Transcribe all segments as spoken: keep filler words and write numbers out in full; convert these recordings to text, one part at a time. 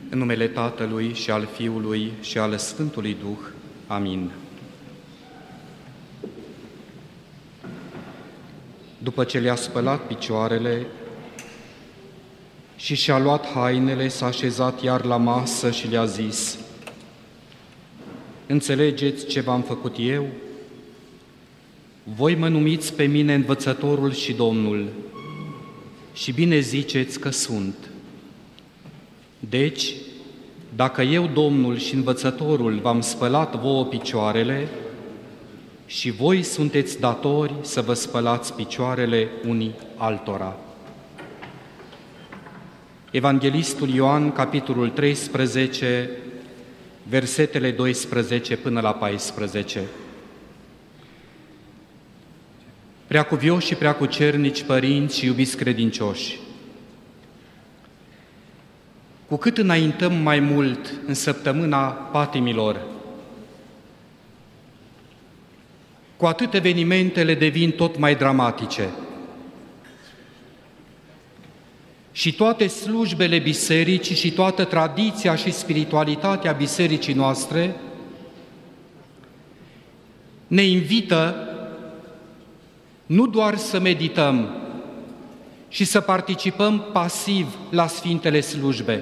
În numele Tatălui și al Fiului și al Sfântului Duh. Amin. După ce le-a spălat picioarele și și-a luat hainele, s-a așezat iar la masă și le-a zis: Înțelegeți ce v-am făcut eu? Voi mă numiți pe mine învățătorul și Domnul, și bine ziceți că sunt. Deci, dacă eu, Domnul și învățătorul, v-am spălat vouă picioarele, și voi sunteți datori să vă spălați picioarele unii altora. Evanghelistul Ioan, capitolul treisprezece, versetele doisprezece până la paisprezece. Preacuvioși și preacucernici părinți și iubiți credincioși, cu cât înaintăm mai mult în săptămâna patimilor, cu atât evenimentele devin tot mai dramatice. Și toate slujbele bisericii și toată tradiția și spiritualitatea bisericii noastre ne invită nu doar să medităm și să participăm pasiv la Sfintele Slujbe,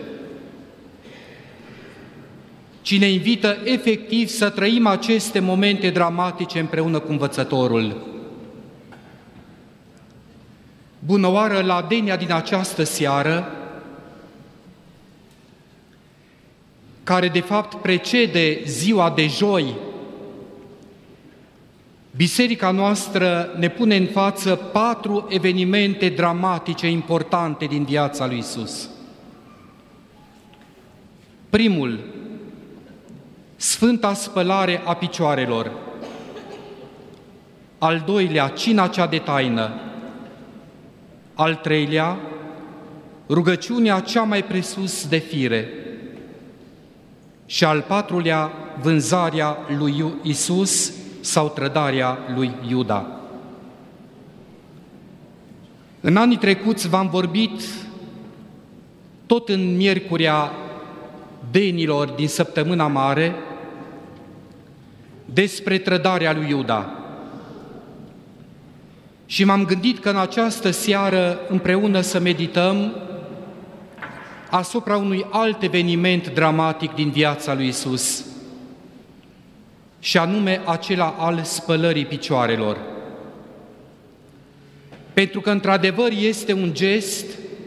ci ne invită efectiv să trăim aceste momente dramatice împreună cu Învățătorul. Bună oară la denia din această seară, care de fapt precede ziua de joi. Biserica noastră ne pune în față patru evenimente dramatice importante din viața lui Iisus. Primul, Sfânta spălare a picioarelor. Al doilea, cina cea de taină. Al treilea, rugăciunea cea mai presus de fire. Și al patrulea, vânzarea lui Iisus sau trădarea lui Iuda. În anii trecuți v-am vorbit, tot în miercurea denilor din săptămâna mare, despre trădarea lui Iuda. Și m-am gândit că în această seară împreună să medităm asupra unui alt eveniment dramatic din viața lui Iisus, și anume acela al spălării picioarelor. Pentru că, într-adevăr, este un gest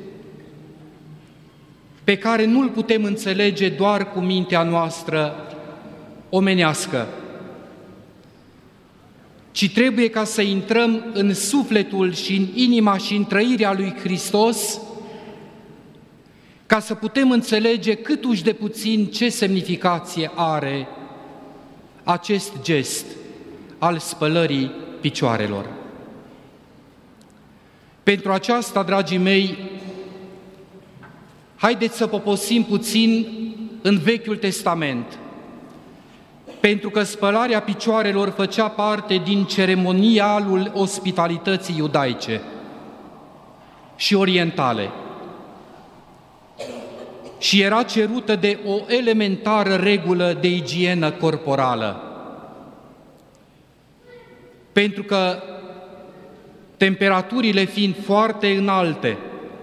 pe care nu-l putem înțelege doar cu mintea noastră omenească, ci trebuie ca să intrăm în sufletul și în inima și în trăirea lui Hristos, ca să putem înțelege câtuși de puțin ce semnificație are acest gest al spălării picioarelor. Pentru aceasta, dragii mei, haideți să poposim puțin în Vechiul Testament, pentru că spălarea picioarelor făcea parte din ceremonialul ospitalității iudaice și orientale și era cerută de o elementară regulă de igienă corporală. Pentru că temperaturile fiind foarte înalte,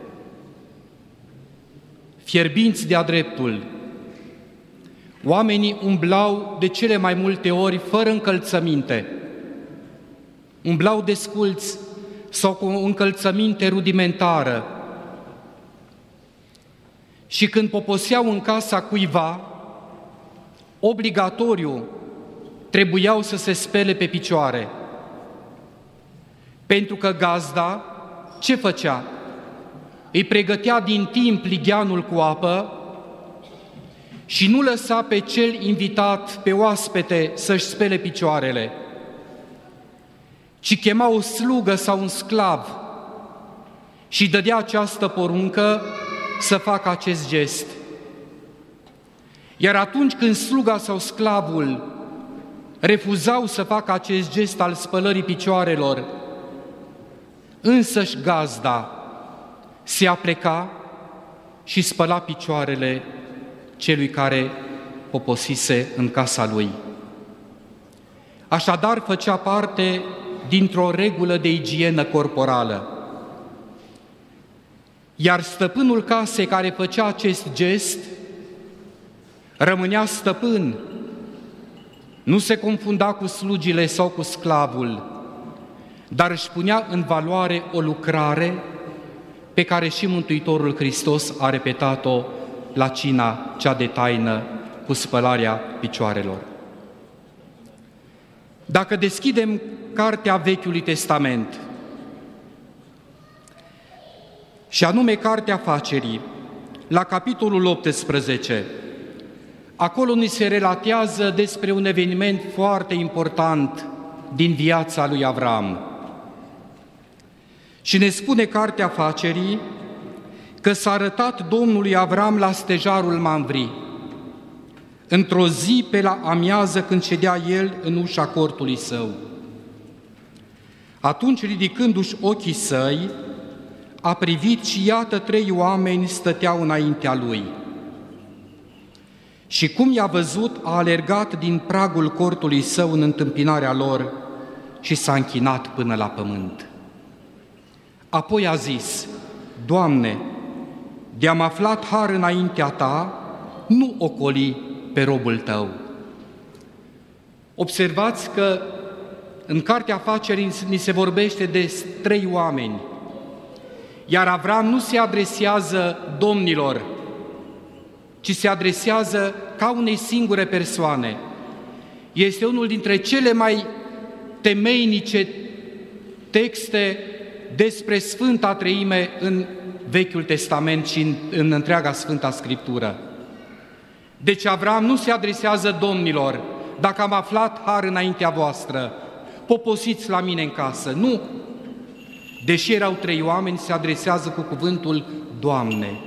fierbinți de-a dreptul, oamenii umblau de cele mai multe ori fără încălțăminte, umblau desculți sau cu o încălțăminte rudimentară. Și când poposeau în casa cuiva, obligatoriu trebuiau să se spele pe picioare. Pentru că gazda ce făcea? Îi pregătea din timp ligheanul cu apă și nu lăsa pe cel invitat, pe oaspete, să-și spele picioarele, ci chema o slugă sau un sclav și dădea această poruncă să facă acest gest. Iar atunci când sluga sau sclavul refuzau să facă acest gest al spălării picioarelor, însăși gazda se apleca și spăla picioarele celui care poposise în casa lui. Așadar, făcea parte dintr-o regulă de igienă corporală. Iar stăpânul casei care făcea acest gest rămânea stăpân, nu se confunda cu slugile sau cu sclavul, dar își punea în valoare o lucrare pe care și Mântuitorul Hristos a repetat-o la cina cea de taină cu spălarea picioarelor. Dacă deschidem cartea Vechiului Testament, și anume Cartea Facerii, la capitolul optsprezece, acolo ni se relatează despre un eveniment foarte important din viața lui Avram. Și ne spune Cartea Facerii că s-a arătat Domnului Avram la stejarul Mamvri, într-o zi pe la amiază când ședea el în ușa cortului său. Atunci, ridicându-și ochii săi, a privit și iată trei oameni stăteau înaintea lui. Și cum i-a văzut, a alergat din pragul cortului său în întâmpinarea lor și s-a închinat până la pământ. Apoi a zis: Doamne, de-am aflat har înaintea Ta, nu ocoli pe robul Tău. Observați că în Cartea Afacerii ni se vorbește de trei oameni, iar Avram nu se adresează domnilor, ci se adresează ca unei singure persoane. Este unul dintre cele mai temeinice texte despre Sfânta Treime în Vechiul Testament și în, în întreaga Sfânta Scriptură. Deci Avram nu se adresează domnilor: dacă am aflat har înaintea voastră, poposiți la mine în casă. Nu! Deși erau trei oameni, se adresează cu cuvântul Doamne.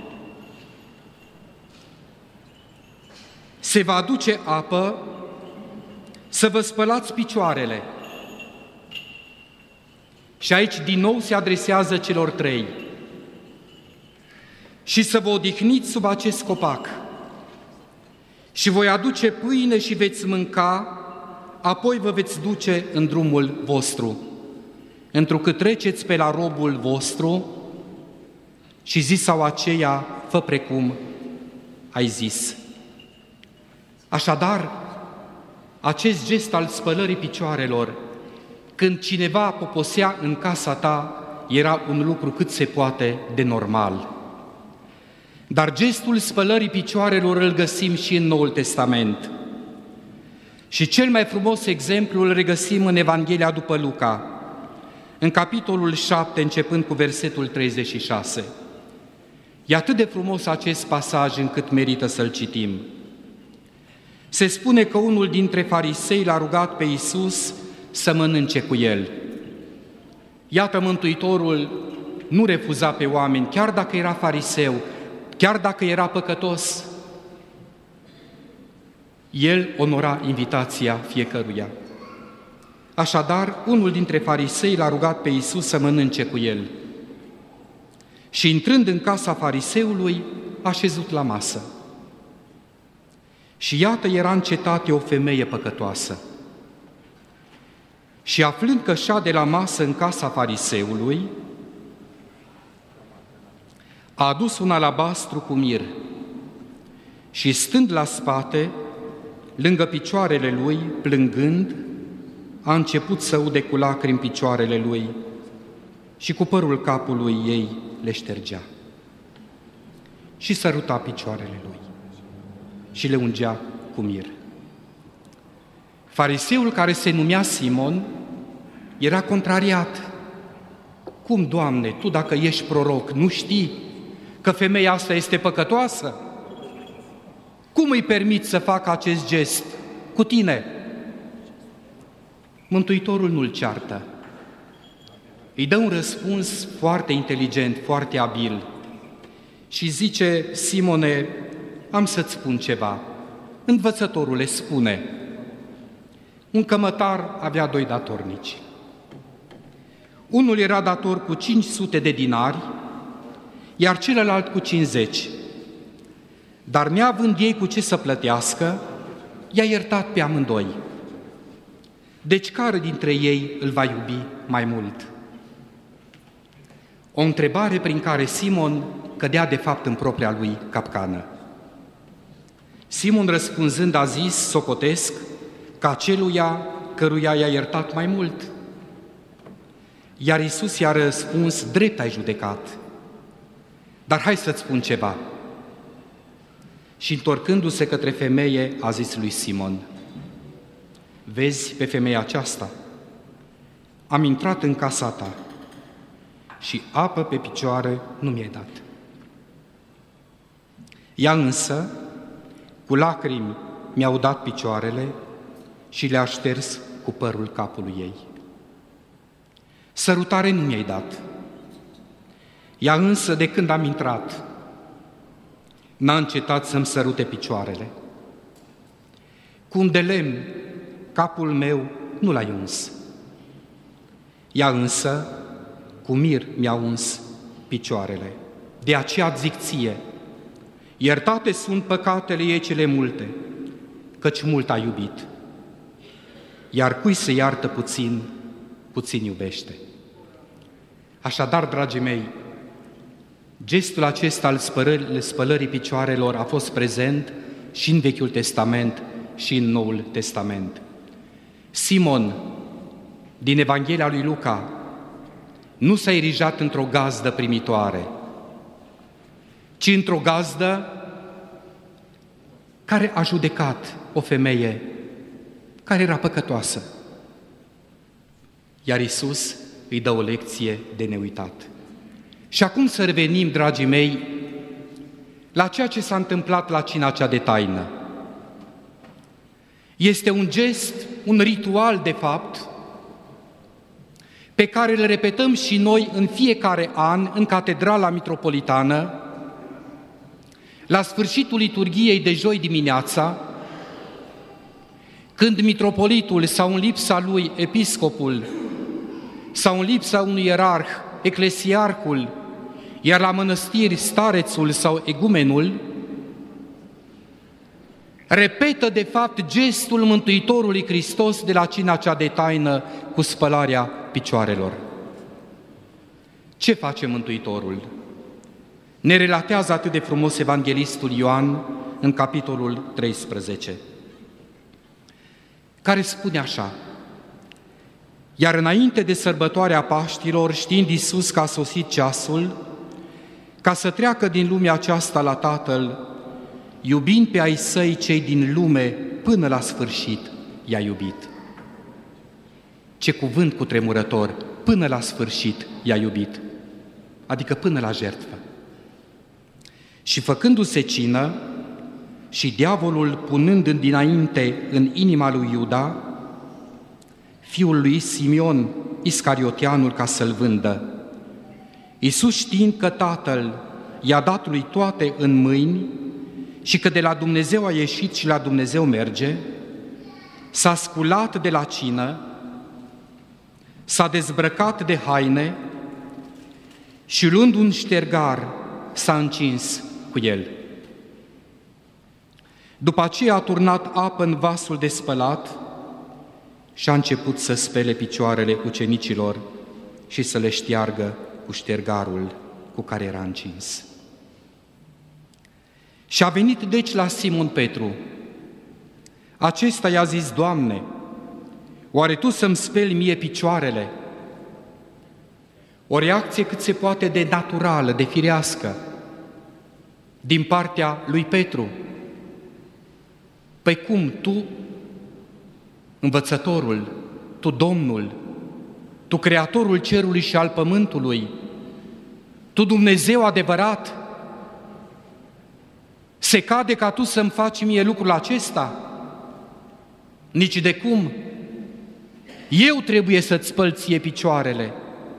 Se va aduce apă să vă spălați picioarele. Și aici din nou se adresează celor trei. Și să vă odihniți sub acest copac. Și voi aduce pâine și veți mânca, apoi vă veți duce în drumul vostru, întrucât treceți pe la robul vostru. Și zisau aceia: fă precum ai zis. Așadar, acest gest al spălării picioarelor, când cineva poposea în casa ta, era un lucru cât se poate de normal. Dar gestul spălării picioarelor îl găsim și în Noul Testament. Și cel mai frumos exemplu îl regăsim în Evanghelia după Luca, în capitolul șapte, începând cu versetul treizeci și șase. E atât de frumos acest pasaj încât merită să-l citim. Se spune că unul dintre farisei l-a rugat pe Iisus să mănânce cu el. Iată, Mântuitorul nu refuza pe oameni, chiar dacă era fariseu, chiar dacă era păcătos. El onora invitația fiecăruia. Așadar, unul dintre farisei l-a rugat pe Iisus să mănânce cu el. Și intrând în casa fariseului, a șezut la masă. Și iată, era în cetate o femeie păcătoasă. Și aflând că șade la masă în casa fariseului, a adus un alabastru cu mir și, stând la spate, lângă picioarele lui, plângând, a început să ude cu lacrimi picioarele lui și cu părul capului ei le ștergea. Și săruta picioarele lui și le ungea cu mir. Fariseul, care se numea Simon, era contrariat. Cum, Doamne, Tu dacă ești proroc, nu știi că femeia asta este păcătoasă? Cum îi permiți să facă acest gest cu tine? Mântuitorul nu-l ceartă. Îi dă un răspuns foarte inteligent, foarte abil și zice: Simone, am să-ți spun ceva. Învățătorule, spune. Un cămătar avea doi datornici. Unul era dator cu cinci sute de dinari, iar celălalt cu cincizeci. Dar neavând ei cu ce să plătească, i-a iertat pe amândoi. Deci care dintre ei îl va iubi mai mult? O întrebare prin care Simon cădea de fapt în propria lui capcană. Simon răspunzând a zis, socotesc, că aceluia căruia i-a iertat mai mult. Iar Iisus i-a răspuns, drept ai judecat. Dar hai să-ți spun ceva. Și întorcându-se către femeie, a zis lui Simon, vezi pe femeia aceasta? Am intrat în casa ta și apă pe picioare nu mi-ai dat. Ea însă, cu lacrimi, mi-au dat picioarele și le-a șters cu părul capului ei. Sărutare nu mi-ai dat. Ea însă, de când am intrat, n-a încetat să-mi sărute picioarele. Cu un de lemn, capul meu nu l-ai uns. Ea însă, cu mir mi-a uns picioarele. De aceea zic ție, iertate sunt păcatele ei cele multe, căci mult a iubit. Iar cui se iartă puțin, puțin iubește. Așadar, dragii mei, gestul acesta al spălării, spălării picioarelor a fost prezent și în Vechiul Testament și în Noul Testament. Simon, din Evanghelia lui Luca, nu s-a erijat într-o gazdă primitoare, ci într-o gazdă care a judecat o femeie care era păcătoasă. Iar Iisus îi dă o lecție de neuitat. Și acum să revenim, dragii mei, la ceea ce s-a întâmplat la cina cea de taină. Este un gest, un ritual, de fapt, pe care îl repetăm și noi în fiecare an în Catedrala Mitropolitană, la sfârșitul liturghiei de joi dimineața, când mitropolitul sau în lipsa lui episcopul sau în lipsa unui ierarh, eclesiarcul, iar la mănăstiri starețul sau egumenul, repetă de fapt gestul Mântuitorului Hristos de la cina cea de taină cu spălarea picioarelor. Ce face Mântuitorul? Ne relatează atât de frumos evanghelistul Ioan în capitolul treisprezece, care spune așa: iar înainte de sărbătoarea Paștilor, știind Iisus că a sosit ceasul, ca să treacă din lumea aceasta la Tatăl, iubind pe ai săi cei din lume până la sfârșit, i-a iubit. Ce cuvânt cutremurător! Până la sfârșit i-a iubit, adică până la jertfă. Și făcându-se cină și diavolul punând în dinainte în inima lui Iuda, fiul lui Simion, Iscarioteanul, ca să-l vândă, Iisus, știind că Tatăl i-a dat lui toate în mâini și că de la Dumnezeu a ieșit și la Dumnezeu merge, s-a sculat de la cină, s-a dezbrăcat de haine și luând un ștergar s-a încins cu el. După aceea a turnat apă în vasul de spălat și a început să spele picioarele ucenicilor și să le șteargă cu ștergarul cu care era încins. Și a venit deci la Simon Petru. Acesta i-a zis: Doamne, oare Tu să-mi speli mie picioarele? O reacție cât se poate de naturală, de firească, din partea lui Petru. Păi cum, Tu, învățătorul, Tu, Domnul, Tu, Creatorul cerului și al pământului, Tu, Dumnezeu adevărat, se cade ca Tu să-mi faci mie lucrul acesta? Nici de cum. Eu trebuie să-ți spăl ție picioarele.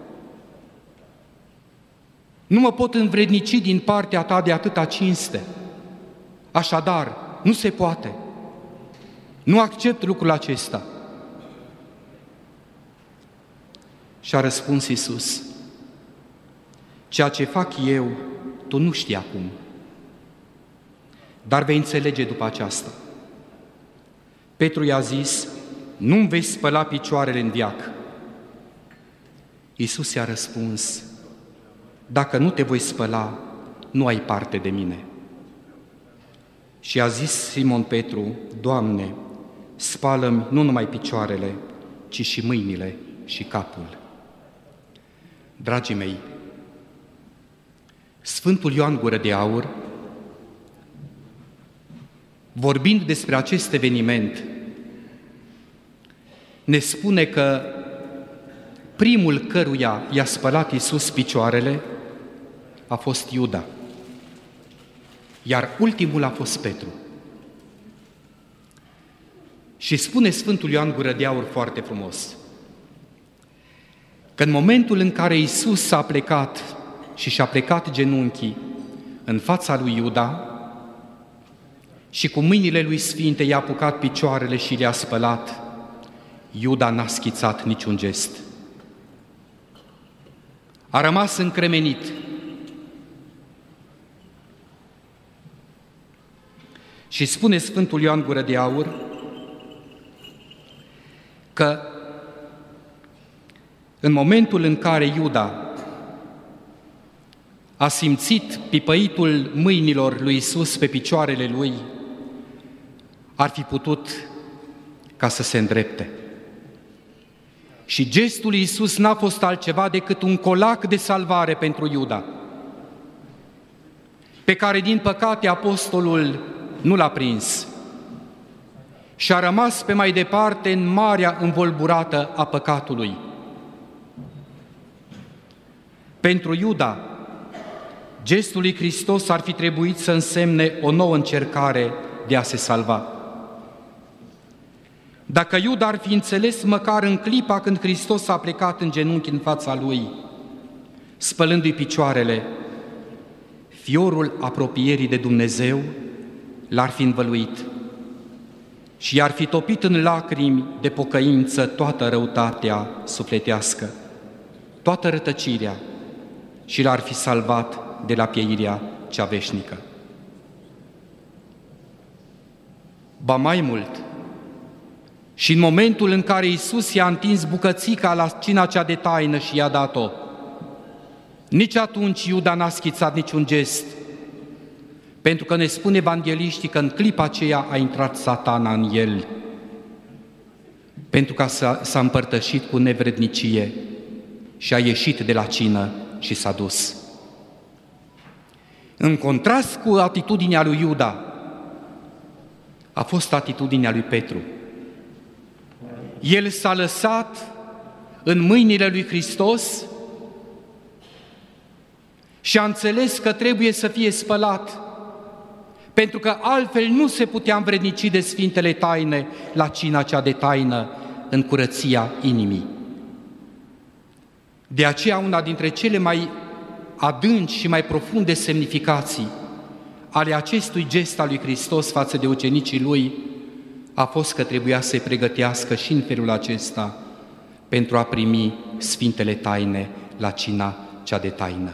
Nu mă pot învrednici din partea Ta de atâta cinste. Așadar, nu se poate. Nu accept lucrul acesta. Și a răspuns Iisus: ceea ce fac eu, tu nu știi acum, dar vei înțelege după aceasta. Petru i-a zis, nu-mi vei spăla picioarele în veac. Iisus i-a răspuns, dacă nu te voi spăla, nu ai parte de mine. Și a zis Simon Petru, Doamne, spală-mi nu numai picioarele, ci și mâinile și capul. Dragii mei, Sfântul Ioan Gură de Aur, vorbind despre acest eveniment, ne spune că primul căruia i-a spălat Iisus picioarele a fost Iuda, iar ultimul a fost Petru. Și spune Sfântul Ioan Gură de Aur foarte frumos, că în momentul în care Iisus s-a plecat și și-a plecat genunchii în fața lui Iuda și cu mâinile lui sfinte i-a apucat picioarele și le-a spălat, Iuda n-a schițat niciun gest. A rămas încremenit. Și spune Sfântul Ioan Gură de Aur că în momentul în care Iuda a simțit pipăitul mâinilor lui Iisus pe picioarele lui, ar fi putut ca să se îndrepte. Și gestul lui Iisus n-a fost altceva decât un colac de salvare pentru Iuda, pe care, din păcate, apostolul nu l-a prins și a rămas pe mai departe în marea învolburată a păcatului. Pentru Iuda, gestul lui Hristos ar fi trebuit să însemne o nouă încercare de a se salva. Dacă Iuda ar fi înțeles măcar în clipa când Hristos a plecat în genunchi în fața lui, spălându-i picioarele, fiorul apropierii de Dumnezeu l-ar fi învăluit și i-ar fi topit în lacrimi de pocăință toată răutatea sufletească, toată rătăcirea și l-ar fi salvat de la pieirea cea veșnică. Ba mai mult, și în momentul în care Iisus i-a întins bucățica la cina cea de taină și i-a dat-o, nici atunci Iuda n-a schițat niciun gest, pentru că ne spune evangheliștii că în clipa aceea a intrat Satana în el, pentru că s-a, s-a împărtășit cu nevrednicie și a ieșit de la cină și s-a dus. În contrast cu atitudinea lui Iuda, a fost atitudinea lui Petru. El s-a lăsat în mâinile lui Hristos și a înțeles că trebuie să fie spălat, pentru că altfel nu se putea învrednici de Sfintele Taine la cina cea de taină în curăția inimii. De aceea una dintre cele mai adânci și mai profunde semnificații ale acestui gest al lui Hristos față de ucenicii lui a fost că trebuia să se pregătească și în felul acesta pentru a primi Sfintele Taine la cina cea de taină.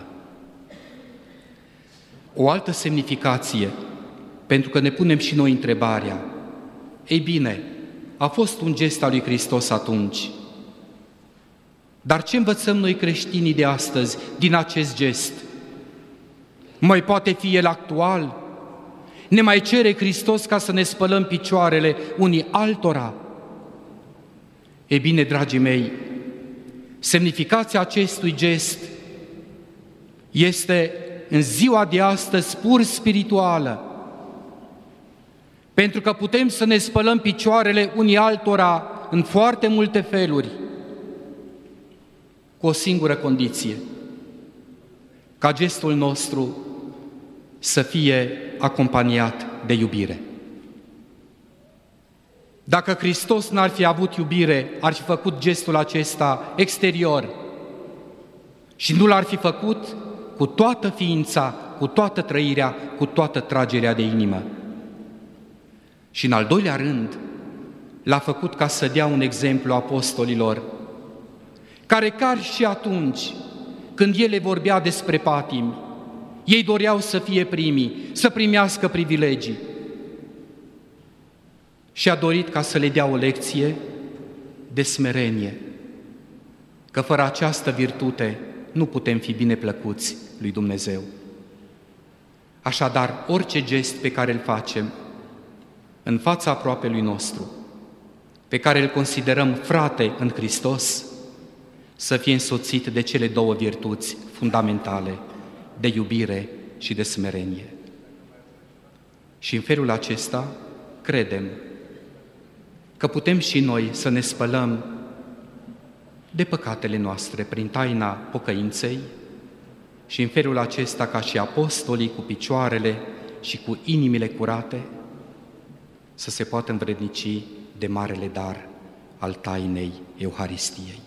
O altă semnificație, pentru că ne punem și noi întrebarea, ei bine, a fost un gest al lui Hristos atunci, dar ce învățăm noi creștinii de astăzi din acest gest? Mai poate fi el actual? Ne mai cere Hristos ca să ne spălăm picioarele unii altora? Ei bine, dragii mei, semnificația acestui gest este în ziua de astăzi pur spirituală, pentru că putem să ne spălăm picioarele unii altora în foarte multe feluri, cu o singură condiție, ca gestul nostru să fie acompaniat de iubire. Dacă Hristos n-ar fi avut iubire, ar fi făcut gestul acesta exterior și nu l-ar fi făcut cu toată ființa, cu toată trăirea, cu toată tragerea de inimă. Și în al doilea rând, l-a făcut ca să dea un exemplu apostolilor, care chiar și atunci, când ele vorbea despre patimi, ei doreau să fie primii, să primească privilegii, și a dorit ca să le dea o lecție de smerenie, că fără această virtute nu putem fi bine plăcuți lui Dumnezeu. Așadar, orice gest pe care îl facem în fața aproapelui nostru, pe care îl considerăm frate în Hristos, să fie însoțit de cele două virtuți fundamentale, de iubire și de smerenie. Și în felul acesta credem că putem și noi să ne spălăm de păcatele noastre prin taina pocăinței și în felul acesta, ca și apostolii cu picioarele și cu inimile curate, să se poată învrednici de marele dar al tainei Euharistiei.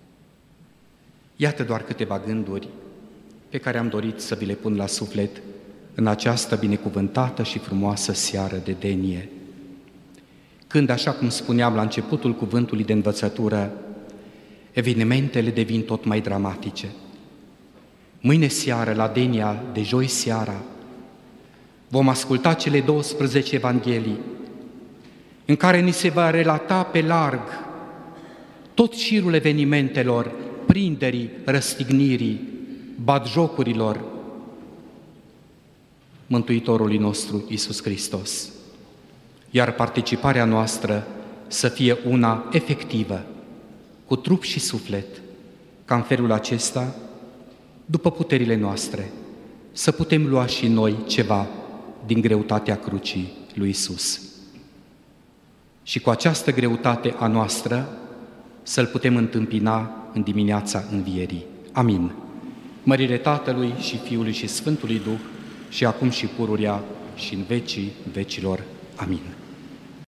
Iată doar câteva gânduri pe care am dorit să vi le pun la suflet în această binecuvântată și frumoasă seară de denie, când, așa cum spuneam la începutul cuvântului de învățătură, evenimentele devin tot mai dramatice. Mâine seară, la denia de joi seara, vom asculta cele douăsprezece Evanghelii, în care ni se va relata pe larg tot șirul evenimentelor, prinderii, răstignirii, batjocurilor Mântuitorului nostru Iisus Hristos, iar participarea noastră să fie una efectivă, cu trup și suflet, ca în felul acesta, după puterile noastre, să putem lua și noi ceva din greutatea crucii lui Iisus. Și cu această greutate a noastră să-L putem întâmpina în dimineața învierii. Amin. Mărire Tatălui și Fiului și Sfântului Duh, și acum și pururea și în vecii vecilor. Amin.